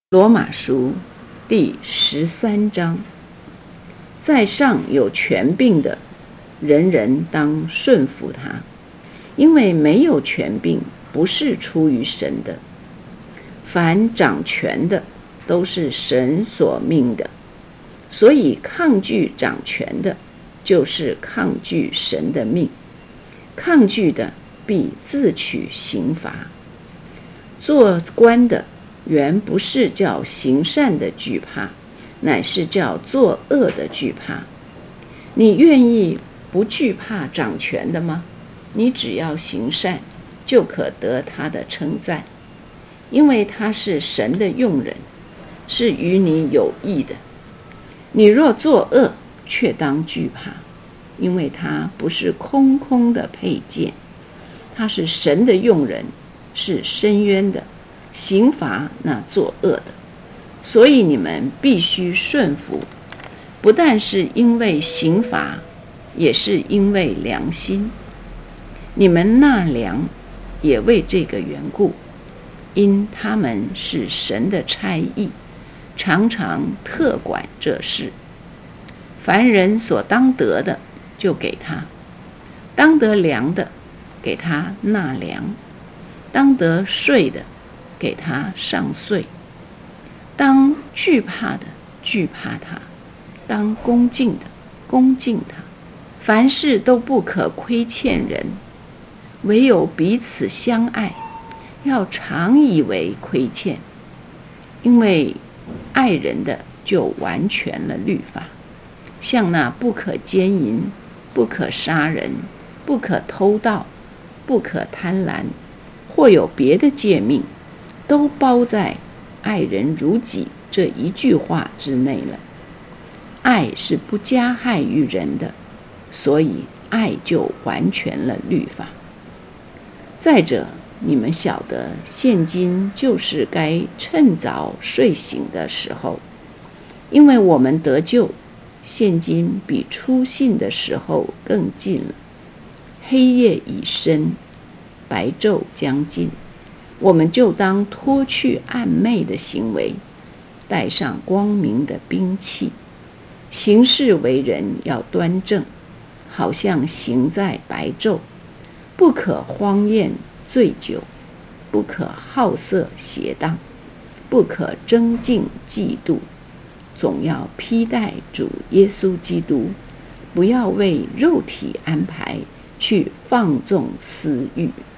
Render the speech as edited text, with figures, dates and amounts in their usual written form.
罗马书第13章，在上有权柄的，人人当顺服他，因为没有权柄不是出于神的。凡掌权的都是神所命的，所以抗拒掌权的，就是抗拒神的命。抗拒的必自取刑罚。做官的原不是叫行善的惧怕，乃是叫作恶的惧怕。你愿意不惧怕掌权的吗？你只要行善，就可得他的称赞，因为他是神的用人，是与你有益的。你若作恶，却当惧怕，因为他不是空空的佩剑，他是神的用人，是伸冤的，刑罚那作恶的。所以你们必须顺服，不但是因为刑罚，也是因为良心。你们纳粮也为这个缘故，因他们是神的差役，常常特管这事。凡人所当得的，就给他；当得粮的，给他纳粮；当得税的，给他上税；当惧怕的，惧怕他；当恭敬的，恭敬他。凡事都不可亏欠人，唯有彼此相爱，要常以为亏欠，因为爱人的就完全了律法。像那不可奸淫，不可杀人，不可偷盗，不可贪婪，或有别的诫命，都包在爱人如己这一句话之内了。爱是不加害于人的，所以爱就完全了律法。再者，你们晓得，现今就是该趁早睡醒的时候，因为我们得救，现今比初信的时候更近了。黑夜已深，白昼将近，我们就当脱去暗昧的行为，带上光明的兵器。行事为人要端正，好像行在白昼，不可荒宴醉酒，不可好色邪荡，不可争竞嫉妒，总要披戴主耶稣基督，不要为肉体安排去放纵私欲。